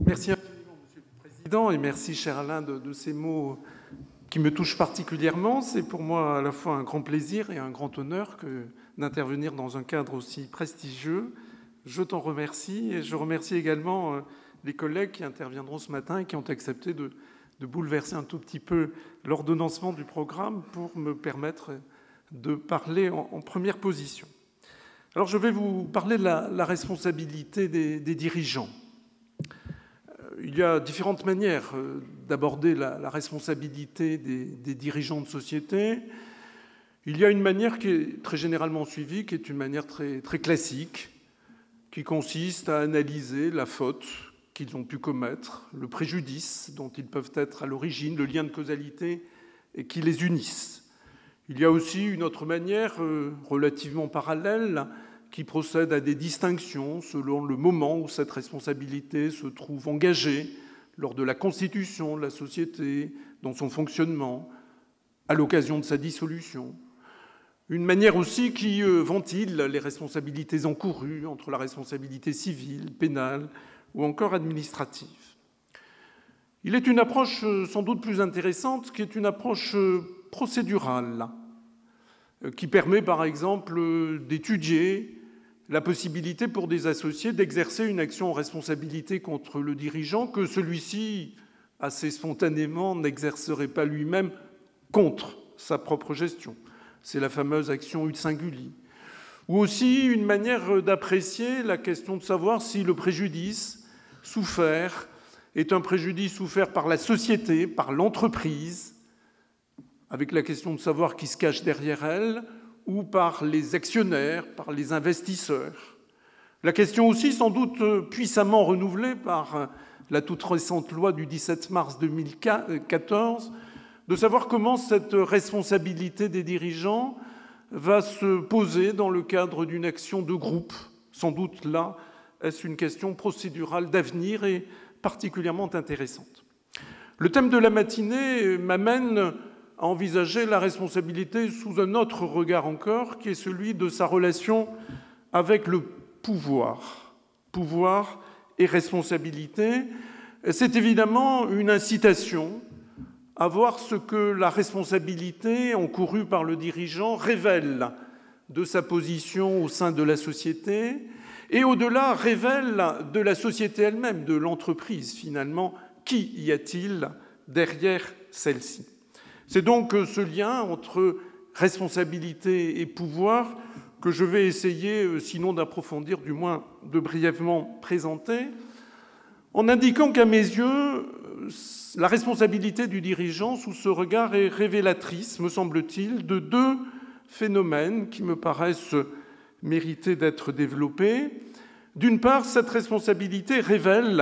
Merci infiniment, Monsieur le Président, et merci, cher Alain, de ces mots qui me touchent particulièrement. C'est pour moi à la fois un grand plaisir et un grand honneur d'intervenir dans un cadre aussi prestigieux. Je t'en remercie et je remercie également les collègues qui interviendront ce matin et qui ont accepté de bouleverser un tout petit peu l'ordonnancement du programme pour me permettre de parler en première position. Alors je vais vous parler de la responsabilité des dirigeants. Il y a différentes manières d'aborder la responsabilité des dirigeants de société. Il y a une manière qui est très généralement suivie, qui est une manière très, très classique, qui consiste à analyser la faute qu'ils ont pu commettre, le préjudice dont ils peuvent être à l'origine, le lien de causalité qui les unissent. Il y a aussi une autre manière relativement parallèle qui procède à des distinctions selon le moment où cette responsabilité se trouve engagée, lors de la constitution de la société, dans son fonctionnement, à l'occasion de sa dissolution. Une manière aussi qui ventile les responsabilités encourues entre la responsabilité civile, pénale ou encore administrative. Il est une approche sans doute plus intéressante, qui est une approche procédurale, qui permet par exemple d'étudier la possibilité pour des associés d'exercer une action en responsabilité contre le dirigeant que celui-ci, assez spontanément, n'exercerait pas lui-même contre sa propre gestion. C'est la fameuse action ut singuli. Ou aussi une manière d'apprécier la question de savoir si le préjudice souffert est un préjudice souffert par la société, par l'entreprise, avec la question de savoir qui se cache derrière elle, ou par les actionnaires, par les investisseurs. La question aussi, sans doute puissamment renouvelée par la toute récente loi du 17 mars 2014, de savoir comment cette responsabilité des dirigeants va se poser dans le cadre d'une action de groupe. Sans doute là, est-ce une question procédurale d'avenir et particulièrement intéressante. Le thème de la matinée m'amène à envisager la responsabilité sous un autre regard encore, qui est celui de sa relation avec le pouvoir. Pouvoir et responsabilité, c'est évidemment une incitation à voir ce que la responsabilité encourue par le dirigeant révèle de sa position au sein de la société et au-delà révèle de la société elle-même, de l'entreprise finalement. Qui y a-t-il derrière celle-ci ? C'est donc ce lien entre responsabilité et pouvoir que je vais essayer, sinon d'approfondir, du moins de brièvement présenter, en indiquant qu'à mes yeux, la responsabilité du dirigeant sous ce regard est révélatrice, me semble-t-il, de deux phénomènes qui me paraissent mériter d'être développés. D'une part, cette responsabilité révèle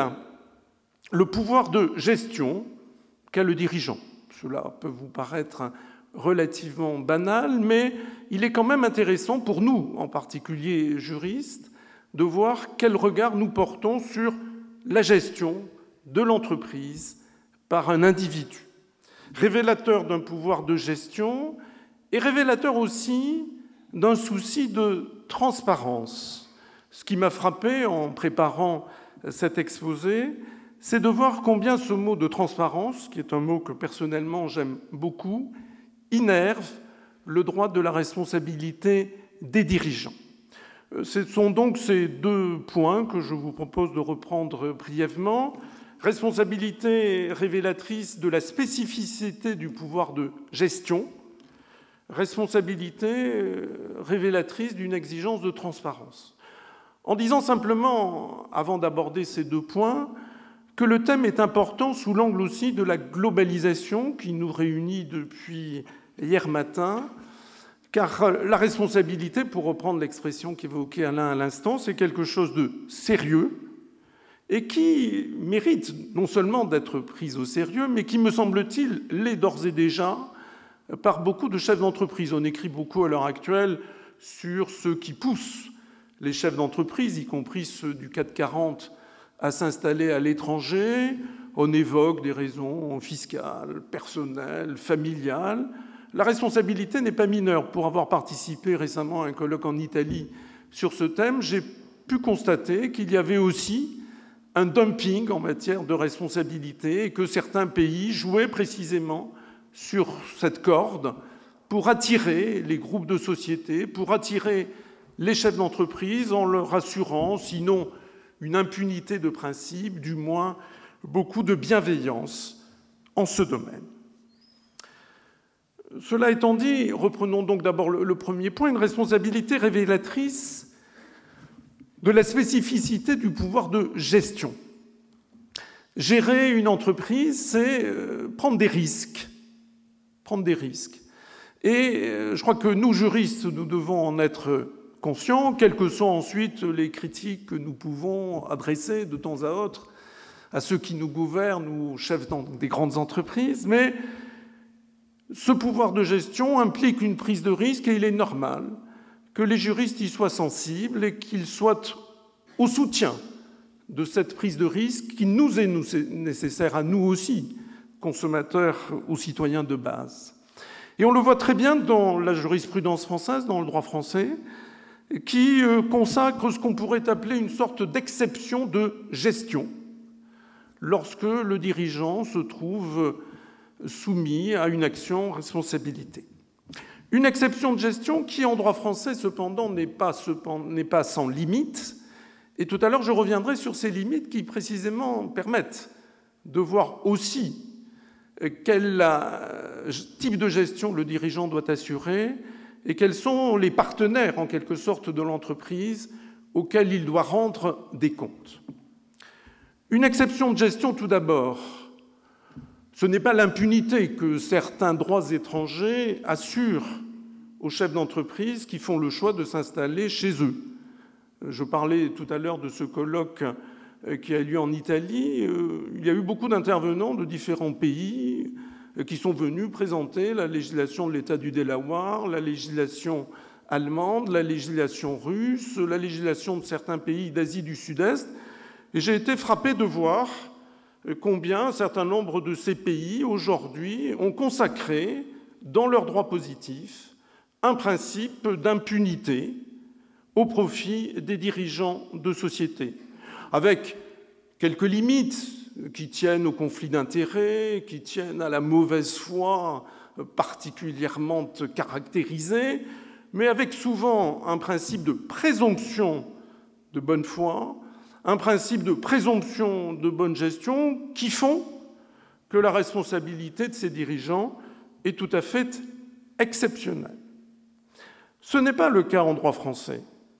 le pouvoir de gestion qu'a le dirigeant. Cela peut vous paraître relativement banal, mais il est quand même intéressant pour nous, en particulier juristes, de voir quel regard nous portons sur la gestion de l'entreprise par un individu. Révélateur d'un pouvoir de gestion et révélateur aussi d'un souci de transparence. Ce qui m'a frappé en préparant cet exposé, c'est de voir combien ce mot de transparence, qui est un mot que personnellement j'aime beaucoup, innerve le droit de la responsabilité des dirigeants. Ce sont donc ces deux points que je vous propose de reprendre brièvement. Responsabilité révélatrice de la spécificité du pouvoir de gestion, responsabilité révélatrice d'une exigence de transparence. En disant simplement, avant d'aborder ces deux points, que le thème est important sous l'angle aussi de la globalisation qui nous réunit depuis hier matin, car la responsabilité, pour reprendre l'expression qu'évoquait Alain à l'instant, c'est quelque chose de sérieux et qui mérite non seulement d'être prise au sérieux, mais qui, me semble-t-il, l'est d'ores et déjà par beaucoup de chefs d'entreprise. On écrit beaucoup à l'heure actuelle sur ce qui pousse les chefs d'entreprise, y compris ceux du CAC 40, à s'installer à l'étranger. On évoque des raisons fiscales, personnelles, familiales. La responsabilité n'est pas mineure. Pour avoir participé récemment à un colloque en Italie sur ce thème, j'ai pu constater qu'il y avait aussi un dumping en matière de responsabilité et que certains pays jouaient précisément sur cette corde pour attirer les groupes de société, pour attirer les chefs d'entreprise en leur assurant, sinon une impunité de principe, du moins beaucoup de bienveillance en ce domaine. Cela étant dit, reprenons donc d'abord le premier point, une responsabilité révélatrice de la spécificité du pouvoir de gestion. Gérer une entreprise, c'est prendre des risques. Prendre des risques. Et je crois que nous, juristes, nous devons en être conscients, quelles que soient ensuite les critiques que nous pouvons adresser de temps à autre à ceux qui nous gouvernent ou chefs des grandes entreprises. Mais ce pouvoir de gestion implique une prise de risque et il est normal que les juristes y soient sensibles et qu'ils soient au soutien de cette prise de risque qui nous est nécessaire à nous aussi, consommateurs ou citoyens de base. Et on le voit très bien dans la jurisprudence française, dans le droit français, qui consacre ce qu'on pourrait appeler une sorte d'exception de gestion lorsque le dirigeant se trouve soumis à une action responsabilité. Une exception de gestion qui, en droit français, cependant, n'est pas sans limite. Et tout à l'heure, je reviendrai sur ces limites qui, précisément, permettent de voir aussi quel type de gestion le dirigeant doit assurer et quels sont les partenaires, en quelque sorte, de l'entreprise auxquels il doit rendre des comptes. Une exception de gestion, tout d'abord, ce n'est pas l'impunité que certains droits étrangers assurent aux chefs d'entreprise qui font le choix de s'installer chez eux. Je parlais tout à l'heure de ce colloque qui a eu lieu en Italie. Il y a eu beaucoup d'intervenants de différents pays qui sont venus présenter la législation de l'État du Delaware, la législation allemande, la législation russe, la législation de certains pays d'Asie du Sud-Est. Et j'ai été frappé de voir combien un certain nombre de ces pays, aujourd'hui, ont consacré, dans leur droit positif, un principe d'impunité au profit des dirigeants de société, avec quelques limites qui tiennent au conflit d'intérêts, qui tiennent à la mauvaise foi particulièrement caractérisée, mais avec souvent un principe de présomption de bonne foi, un principe de présomption de bonne gestion qui font que la responsabilité de ces dirigeants est tout à fait exceptionnelle. Ce n'est pas le cas en droit français.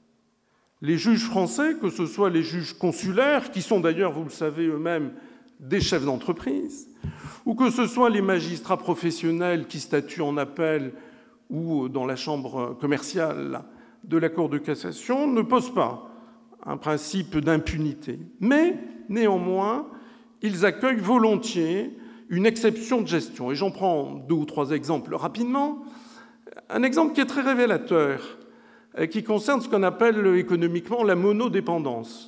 Les juges français, que ce soit les juges consulaires, qui sont d'ailleurs, vous le savez eux-mêmes, des chefs d'entreprise, ou que ce soit les magistrats professionnels qui statuent en appel ou dans la chambre commerciale de la Cour de cassation, ne posent pas un principe d'impunité. Mais, néanmoins, ils accueillent volontiers une exception de gestion. Et j'en prends 2 ou 3 exemples rapidement. Un exemple qui est très révélateur, qui concerne ce qu'on appelle économiquement la monodépendance.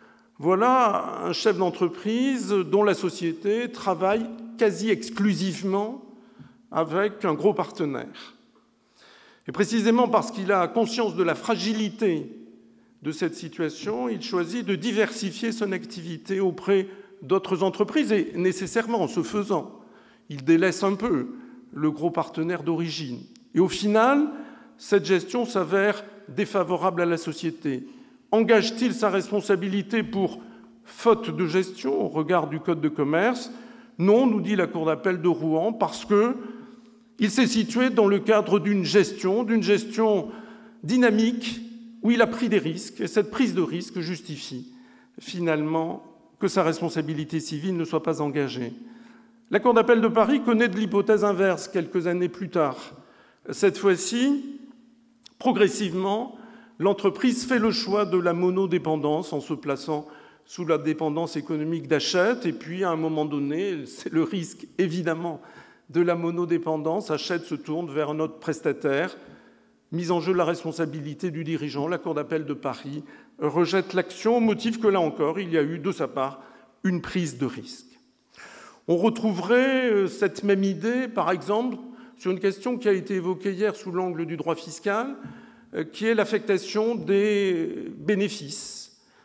Voilà un chef d'entreprise dont la société travaille quasi exclusivement avec un gros partenaire. Et précisément parce qu'il a conscience de la fragilité de cette situation, il choisit de diversifier son activité auprès d'autres entreprises et nécessairement, en ce faisant, il délaisse un peu le gros partenaire d'origine. Et au final, cette gestion s'avère défavorable à la société. Engage-t-il sa responsabilité pour faute de gestion au regard du Code de commerce ? Non, nous dit la Cour d'appel de Rouen, parce qu'il s'est situé dans le cadre d'une gestion dynamique où il a pris des risques, et cette prise de risque justifie finalement que sa responsabilité civile ne soit pas engagée. La Cour d'appel de Paris connaît de l'hypothèse inverse quelques années plus tard. Cette fois-ci, progressivement, l'entreprise fait le choix de la monodépendance en se plaçant sous la dépendance économique d'Hachette, et puis à un moment donné, c'est le risque évidemment de la monodépendance, Hachette se tourne vers un autre prestataire, mise en jeu la responsabilité du dirigeant, la Cour d'appel de Paris rejette l'action au motif que là encore, il y a eu de sa part une prise de risque. On retrouverait cette même idée, par exemple, sur une question qui a été évoquée hier sous l'angle du droit fiscal, qui est l'affectation des bénéfices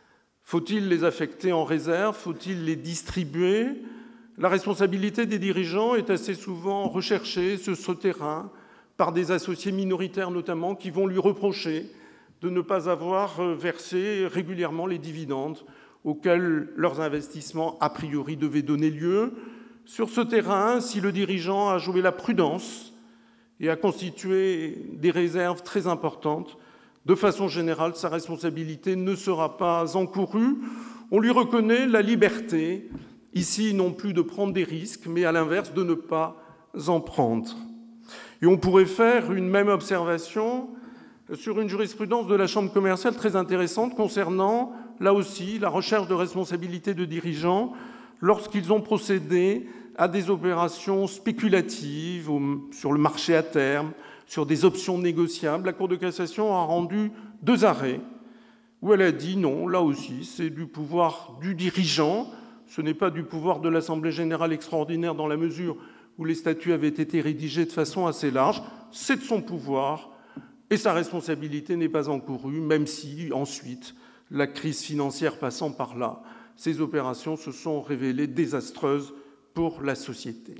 Faut-il les affecter en réserve? Faut-il les distribuer? La responsabilité des dirigeants est assez souvent recherchée sur ce terrain par des associés minoritaires notamment qui vont lui reprocher de ne pas avoir versé régulièrement les dividendes auxquels leurs investissements a priori devaient donner lieu. Sur ce terrain, si le dirigeant a joué la prudence et a constitué des réserves très importantes, de façon générale, sa responsabilité ne sera pas encourue. On lui reconnaît la liberté, ici non plus de prendre des risques, mais à l'inverse de ne pas en prendre. Et on pourrait faire une même observation sur une jurisprudence de la Chambre commerciale très intéressante concernant, là aussi, la recherche de responsabilité de dirigeants lorsqu'ils ont procédé à des opérations spéculatives sur le marché à terme, sur des options négociables. La Cour de cassation a rendu 2 arrêts où elle a dit non, là aussi, c'est du pouvoir du dirigeant, ce n'est pas du pouvoir de l'Assemblée générale extraordinaire dans la mesure où les statuts avaient été rédigés de façon assez large, c'est de son pouvoir et sa responsabilité n'est pas encourue, même si ensuite, la crise financière passant par là, ces opérations se sont révélées désastreuses pour la société.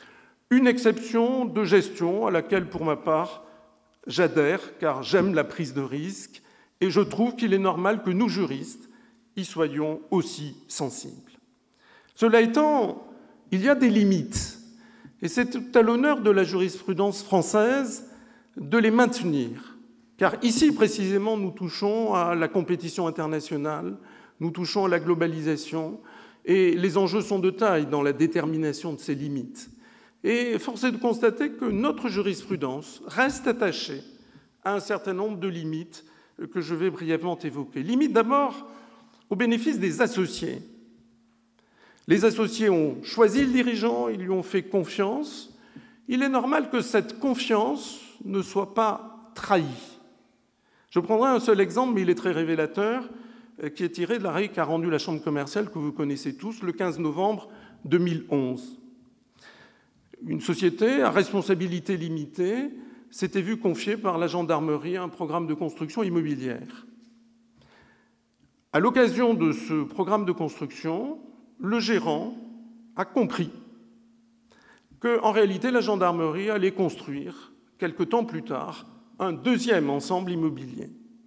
Une exception de gestion à laquelle, pour ma part, j'adhère, car j'aime la prise de risque, et je trouve qu'il est normal que nous, juristes, y soyons aussi sensibles. Cela étant, il y a des limites, et c'est tout à l'honneur de la jurisprudence française de les maintenir, car ici, précisément, nous touchons à la compétition internationale, nous touchons à la globalisation, et les enjeux sont de taille dans la détermination de ces limites. Et force est de constater que notre jurisprudence reste attachée à un certain nombre de limites que je vais brièvement évoquer. Limites d'abord au bénéfice des associés. Les associés ont choisi le dirigeant, ils lui ont fait confiance. Il est normal que cette confiance ne soit pas trahie. Je prendrai un seul exemple, mais il est très révélateur, qui est tiré de l'arrêt qu'a rendu la Chambre commerciale, que vous connaissez tous, le 15 novembre 2011. Une société à responsabilité limitée s'était vue confier par la gendarmerie un programme de construction immobilière. À l'occasion de ce programme de construction, le gérant a compris qu'en réalité, la gendarmerie allait construire, quelque temps plus tard, un deuxième ensemble immobilier.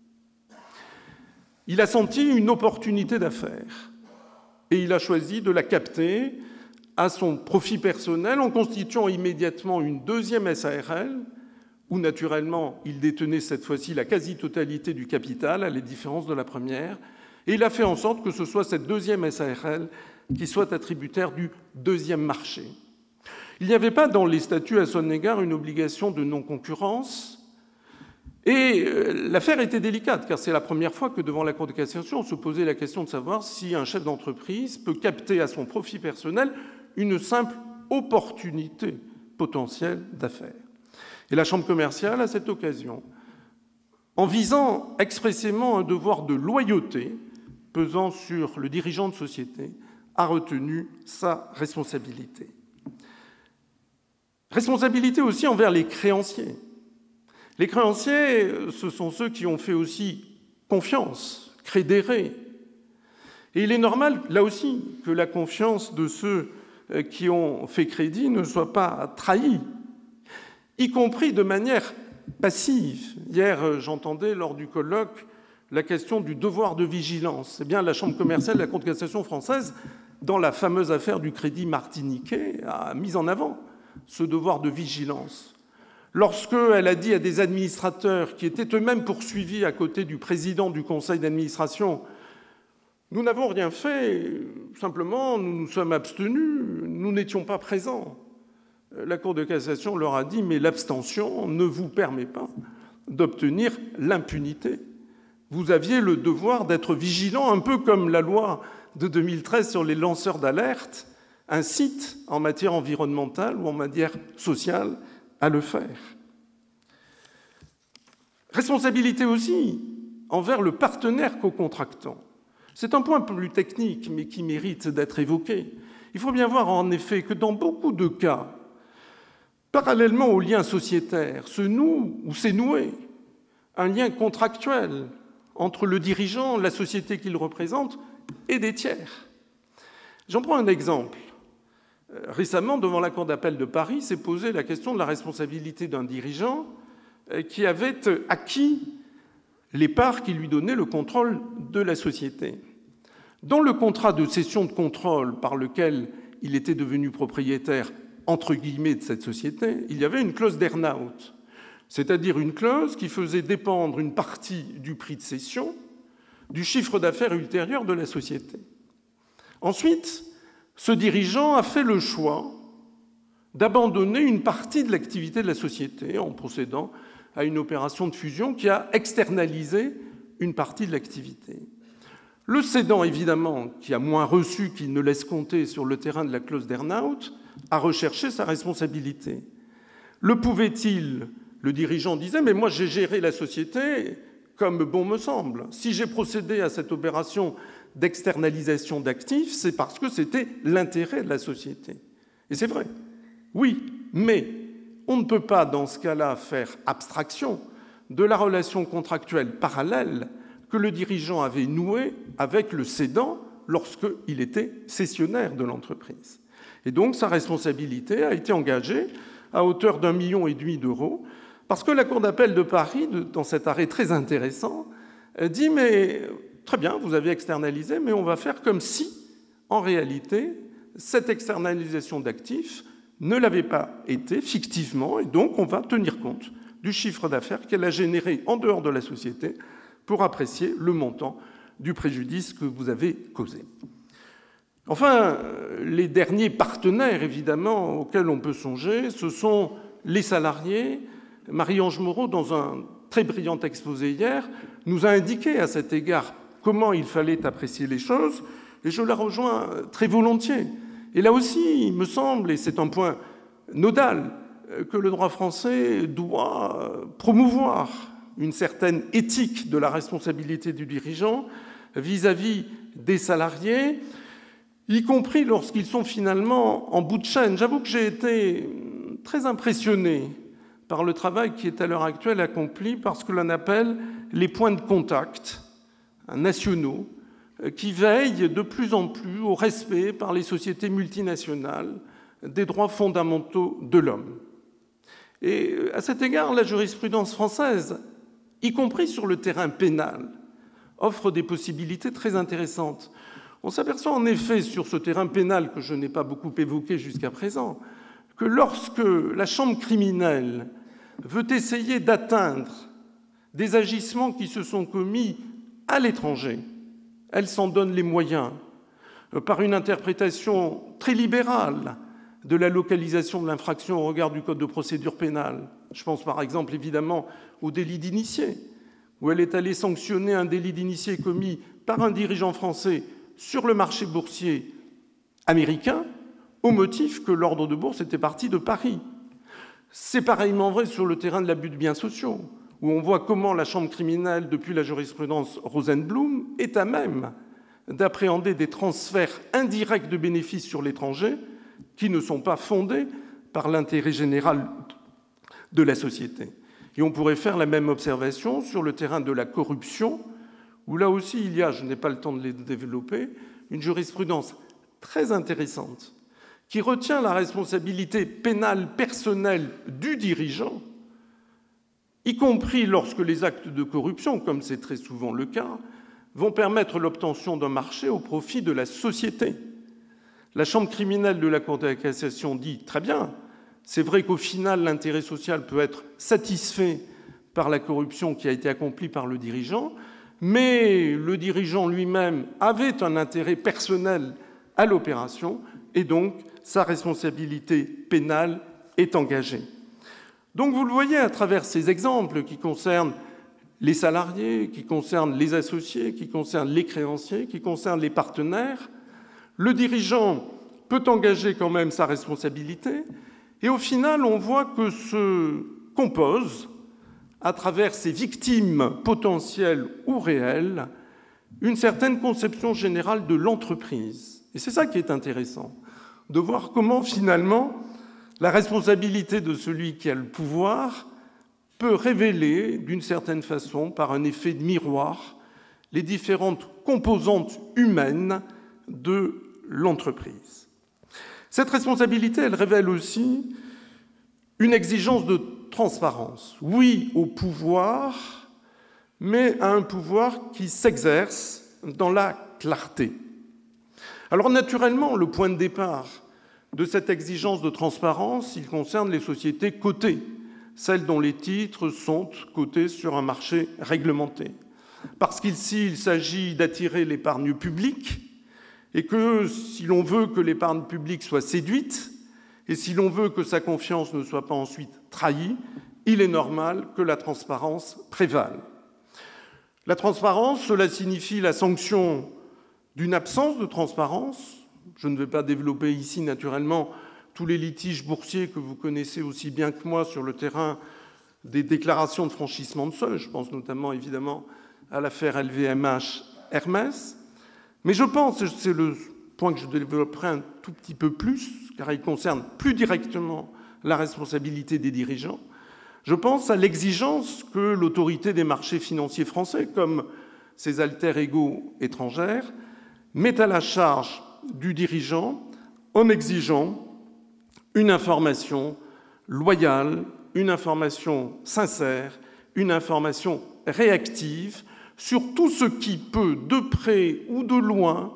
Il a senti une opportunité d'affaires et il a choisi de la capter à son profit personnel en constituant immédiatement une deuxième SARL où, naturellement, il détenait cette fois-ci la quasi-totalité du capital, à la différence de la première, et il a fait en sorte que ce soit cette deuxième SARL qui soit attributaire du deuxième marché. Il n'y avait pas dans les statuts à son égard une obligation de non-concurrence, et l'affaire était délicate, car c'est la première fois que, devant la Cour de cassation, on se posait la question de savoir si un chef d'entreprise peut capter à son profit personnel une simple opportunité potentielle d'affaires. Et la Chambre commerciale, à cette occasion, en visant expressément un devoir de loyauté pesant sur le dirigeant de société, a retenu sa responsabilité. Responsabilité aussi envers les créanciers. Les créanciers, ce sont ceux qui ont fait aussi confiance, crédéré. Et il est normal, là aussi, que la confiance de ceux qui ont fait crédit ne soit pas trahie, y compris de manière passive. Hier, j'entendais lors du colloque la question du devoir de vigilance. Eh bien, la Chambre commerciale de la Cour de cassation française, dans la fameuse affaire du crédit martiniquais, a mis en avant ce devoir de vigilance. Lorsqu'elle a dit à des administrateurs qui étaient eux-mêmes poursuivis à côté du président du conseil d'administration « Nous n'avons rien fait, simplement nous nous sommes abstenus, nous n'étions pas présents », la Cour de cassation leur a dit « Mais l'abstention ne vous permet pas d'obtenir l'impunité. Vous aviez le devoir d'être vigilant, un peu comme la loi de 2013 sur les lanceurs d'alerte incite en matière environnementale ou en matière sociale à le faire. » Responsabilité aussi envers le partenaire co-contractant. C'est un point plus technique, mais qui mérite d'être évoqué. Il faut bien voir en effet que dans beaucoup de cas, parallèlement au lien sociétaire, se noue ou s'est noué un lien contractuel entre le dirigeant, la société qu'il représente et des tiers. J'en prends un exemple. Récemment, devant la Cour d'appel de Paris, s'est posée la question de la responsabilité d'un dirigeant qui avait acquis les parts qui lui donnaient le contrôle de la société. Dans le contrat de cession de contrôle par lequel il était devenu propriétaire, entre guillemets, de cette société, il y avait une clause d'earn-out, c'est-à-dire une clause qui faisait dépendre une partie du prix de cession du chiffre d'affaires ultérieur de la société. Ensuite, ce dirigeant a fait le choix d'abandonner une partie de l'activité de la société en procédant à une opération de fusion qui a externalisé une partie de l'activité. Le cédant, évidemment, qui a moins reçu qu'il ne laisse compter sur le terrain de la clause d'earn-out, a recherché sa responsabilité. Le pouvait-il? Le dirigeant disait « Mais moi, j'ai géré la société comme bon me semble. Si j'ai procédé à cette opération d'externalisation d'actifs, c'est parce que c'était l'intérêt de la société. » Et c'est vrai. Oui, mais on ne peut pas, dans ce cas-là, faire abstraction de la relation contractuelle parallèle que le dirigeant avait nouée avec le cédant lorsqu'il était cessionnaire de l'entreprise. Et donc, sa responsabilité a été engagée à hauteur d'1,5 million d'euros, parce que la Cour d'appel de Paris, dans cet arrêt très intéressant, dit « Mais très bien, vous avez externalisé, mais on va faire comme si, en réalité, cette externalisation d'actifs ne l'avait pas été fictivement, et donc on va tenir compte du chiffre d'affaires qu'elle a généré en dehors de la société pour apprécier le montant du préjudice que vous avez causé. » Enfin, les derniers partenaires, évidemment, auxquels on peut songer, ce sont les salariés. Marie-Ange Moreau, dans un très brillant exposé hier, nous a indiqué à cet égard comment il fallait apprécier les choses, et je la rejoins très volontiers. Et là aussi, il me semble, et c'est un point nodal, que le droit français doit promouvoir une certaine éthique de la responsabilité du dirigeant vis-à-vis des salariés, y compris lorsqu'ils sont finalement en bout de chaîne. J'avoue que j'ai été très impressionné par le travail qui est à l'heure actuelle accompli par ce que l'on appelle les points de contact nationaux, qui veillent de plus en plus au respect par les sociétés multinationales des droits fondamentaux de l'homme. Et à cet égard, la jurisprudence française, y compris sur le terrain pénal, offre des possibilités très intéressantes. On s'aperçoit en effet sur ce terrain pénal que je n'ai pas beaucoup évoqué jusqu'à présent, que lorsque la chambre criminelle veut essayer d'atteindre des agissements qui se sont commis à l'étranger, elle s'en donne les moyens par une interprétation très libérale de la localisation de l'infraction au regard du Code de procédure pénale. Je pense par exemple évidemment au délit d'initié, où elle est allée sanctionner un délit d'initié commis par un dirigeant français sur le marché boursier américain, au motif que l'ordre de bourse était parti de Paris. C'est pareillement vrai sur le terrain de l'abus de biens sociaux, où on voit comment la chambre criminelle, depuis la jurisprudence Rosenblum, est à même d'appréhender des transferts indirects de bénéfices sur l'étranger qui ne sont pas fondés par l'intérêt général de la société. Et on pourrait faire la même observation sur le terrain de la corruption, où là aussi il y a, je n'ai pas le temps de les développer, une jurisprudence très intéressante qui retient la responsabilité pénale personnelle du dirigeant, y compris lorsque les actes de corruption, comme c'est très souvent le cas, vont permettre l'obtention d'un marché au profit de la société. La chambre criminelle de la Cour de cassation dit « Très bien, c'est vrai qu'au final, l'intérêt social peut être satisfait par la corruption qui a été accomplie par le dirigeant, mais le dirigeant lui-même avait un intérêt personnel à l'opération et donc sa responsabilité pénale est engagée. » Donc vous le voyez à travers ces exemples qui concernent les salariés, qui concernent les associés, qui concernent les créanciers, qui concernent les partenaires, le dirigeant peut engager quand même sa responsabilité et au final on voit que se compose à travers ces victimes potentielles ou réelles une certaine conception générale de l'entreprise. Et c'est ça qui est intéressant, de voir comment finalement la responsabilité de celui qui a le pouvoir peut révéler d'une certaine façon, par un effet de miroir, les différentes composantes humaines de l'entreprise. Cette responsabilité, elle révèle aussi une exigence de transparence. Oui au pouvoir, mais à un pouvoir qui s'exerce dans la clarté. Alors naturellement, le point de départ de cette exigence de transparence, il concerne les sociétés cotées, celles dont les titres sont cotés sur un marché réglementé. Parce qu'ici, il s'agit d'attirer l'épargne publique, et que si l'on veut que l'épargne publique soit séduite, et si l'on veut que sa confiance ne soit pas ensuite trahie, il est normal que la transparence prévale. La transparence, cela signifie la sanction d'une absence de transparence. Je ne vais pas développer ici, naturellement, tous les litiges boursiers que vous connaissez aussi bien que moi sur le terrain des déclarations de franchissement de seuil. Je pense notamment, évidemment, à l'affaire LVMH Hermès. Mais je pense, et c'est le point que je développerai un tout petit peu plus, car il concerne plus directement la responsabilité des dirigeants, je pense à l'exigence que l'autorité des marchés financiers français, comme ses alter-ego étrangères, met à la charge du dirigeant en exigeant une information loyale, une information sincère, une information réactive sur tout ce qui peut, de près ou de loin,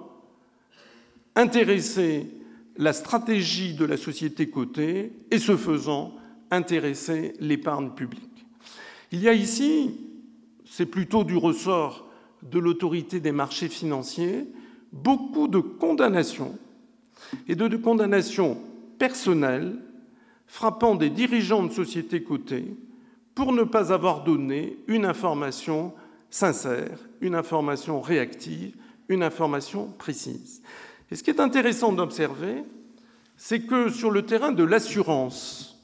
intéresser la stratégie de la société cotée et, ce faisant, intéresser l'épargne publique. Il y a ici, c'est plutôt du ressort de l'autorité des marchés financiers, beaucoup de condamnations et de condamnations personnelles frappant des dirigeants de sociétés cotées pour ne pas avoir donné une information sincère, une information réactive, une information précise. Et ce qui est intéressant d'observer, c'est que sur le terrain de l'assurance,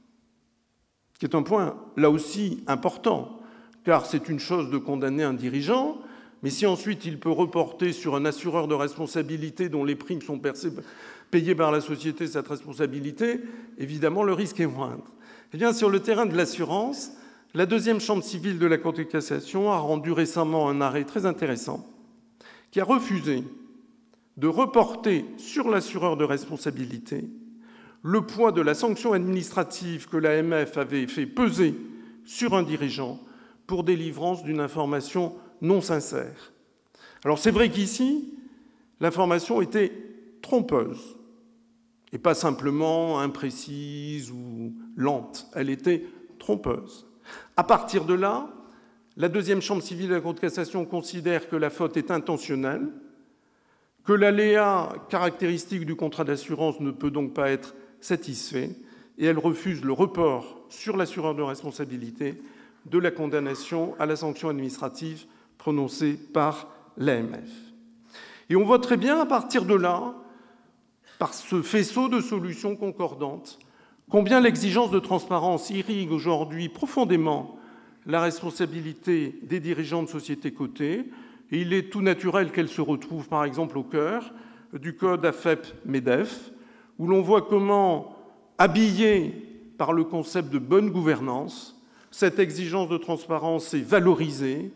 qui est un point là aussi important, car c'est une chose de condamner un dirigeant, mais si ensuite il peut reporter sur un assureur de responsabilité dont les primes sont payées par la société cette responsabilité, évidemment le risque est moindre. Eh bien, sur le terrain de l'assurance, la deuxième chambre civile de la Cour de cassation a rendu récemment un arrêt très intéressant qui a refusé de reporter sur l'assureur de responsabilité le poids de la sanction administrative que l'AMF avait fait peser sur un dirigeant pour délivrance d'une information non sincère. Alors c'est vrai qu'ici, l'information était trompeuse, et pas simplement imprécise ou lente, elle était trompeuse. À partir de là, la deuxième chambre civile de la Cour de cassation considère que la faute est intentionnelle, que l'aléa caractéristique du contrat d'assurance ne peut donc pas être satisfait, et elle refuse le report sur l'assureur de responsabilité de la condamnation à la sanction administrative prononcée par l'AMF. Et on voit très bien, à partir de là, par ce faisceau de solutions concordantes, combien l'exigence de transparence irrigue aujourd'hui profondément la responsabilité des dirigeants de sociétés cotées, et il est tout naturel qu'elle se retrouve, par exemple, au cœur du code AFEP-MEDEF, où l'on voit comment, habillé par le concept de bonne gouvernance, cette exigence de transparence est valorisée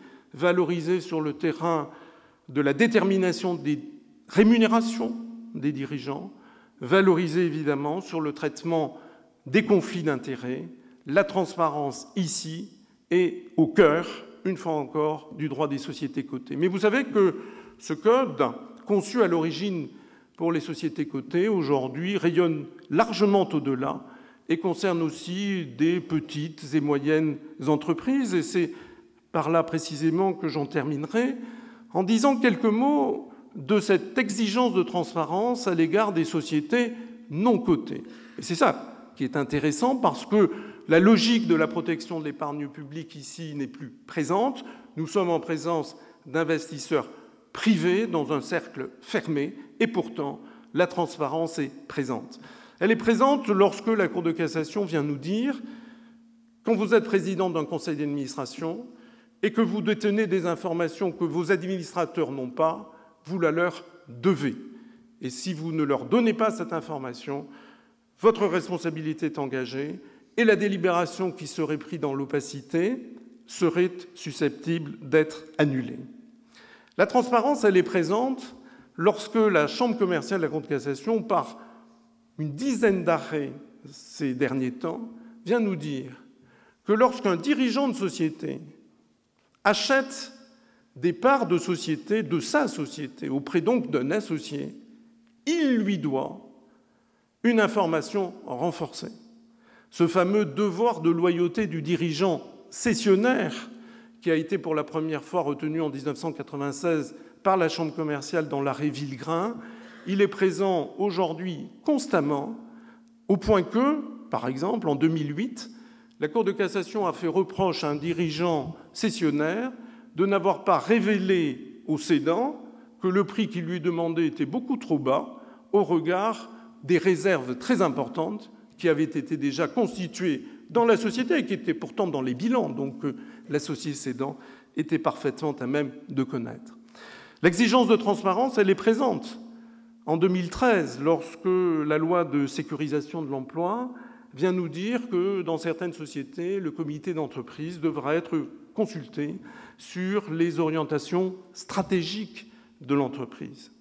sur le terrain de la détermination des rémunérations des dirigeants, valorisée évidemment sur le traitement des conflits d'intérêts. La transparence ici est au cœur, une fois encore, du droit des sociétés cotées. Mais vous savez que ce code, conçu à l'origine pour les sociétés cotées, aujourd'hui rayonne largement au-delà et concerne aussi des petites et moyennes entreprises. Et c'est par là précisément que j'en terminerai, en disant quelques mots de cette exigence de transparence à l'égard des sociétés non cotées. Et c'est ça qui est intéressant, parce que la logique de la protection de l'épargne publique ici n'est plus présente. Nous sommes en présence d'investisseurs privés dans un cercle fermé, et pourtant la transparence est présente. Elle est présente lorsque la Cour de cassation vient nous dire, quand vous êtes président d'un conseil d'administration et que vous détenez des informations que vos administrateurs n'ont pas, vous la leur devez. Et si vous ne leur donnez pas cette information, votre responsabilité est engagée et la délibération qui serait prise dans l'opacité serait susceptible d'être annulée. La transparence, elle est présente lorsque la Chambre commerciale de la Cour de cassation, par une dizaine d'arrêts ces derniers temps, vient nous dire que lorsqu'un dirigeant de société achète des parts de société, de sa société, auprès donc d'un associé, il lui doit une information renforcée. Ce fameux devoir de loyauté du dirigeant cessionnaire, qui a été pour la première fois retenu en 1996 par la Chambre commerciale dans l'arrêt Villegrain, il est présent aujourd'hui constamment, au point que, par exemple, en 2008, la Cour de cassation a fait reproche à un dirigeant cessionnaire de n'avoir pas révélé au cédant que le prix qu'il lui demandait était beaucoup trop bas au regard des réserves très importantes qui avaient été déjà constituées dans la société et qui étaient pourtant dans les bilans, donc l'associé cédant était parfaitement à même de connaître. L'exigence de transparence, elle est présente. En 2013, lorsque la loi de sécurisation de l'emploi vient nous dire que dans certaines sociétés, le comité d'entreprise devra être consulté sur les orientations stratégiques de l'entreprise.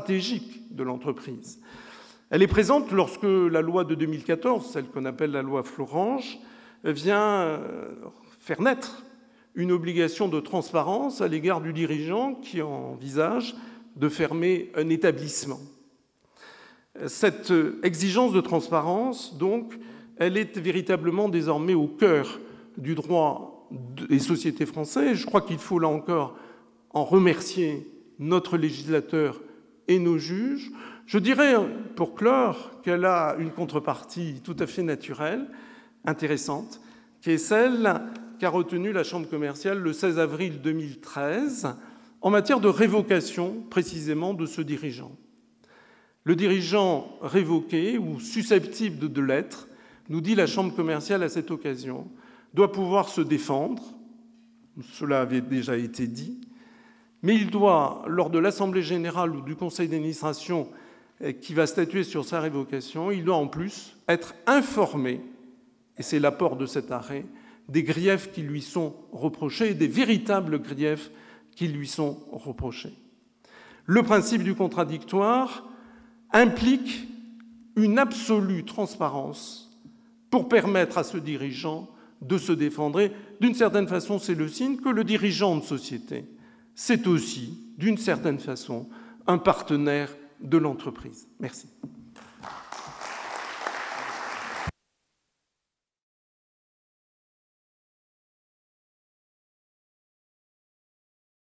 Elle est présente lorsque la loi de 2014, celle qu'on appelle la loi Florange, vient faire naître une obligation de transparence à l'égard du dirigeant qui envisage de fermer un établissement. Cette exigence de transparence, donc, elle est véritablement désormais au cœur du droit des sociétés françaises. Je crois qu'il faut, là encore, en remercier notre législateur et nos juges. Je dirais, pour clore, qu'elle a une contrepartie tout à fait naturelle, intéressante, qui est celle qu'a retenue la Chambre commerciale le 16 avril 2013 en matière de révocation, précisément, de ce dirigeant. Le dirigeant révoqué ou susceptible de l'être, nous dit la Chambre commerciale à cette occasion, doit pouvoir se défendre, cela avait déjà été dit, mais il doit, lors de l'Assemblée générale ou du Conseil d'administration qui va statuer sur sa révocation, il doit en plus être informé, et c'est l'apport de cet arrêt, des griefs qui lui sont reprochés, des véritables griefs qui lui sont reprochés. Le principe du contradictoire implique une absolue transparence pour permettre à ce dirigeant de se défendre. Et d'une certaine façon, c'est le signe que le dirigeant de société, c'est aussi, d'une certaine façon, un partenaire de l'entreprise. Merci.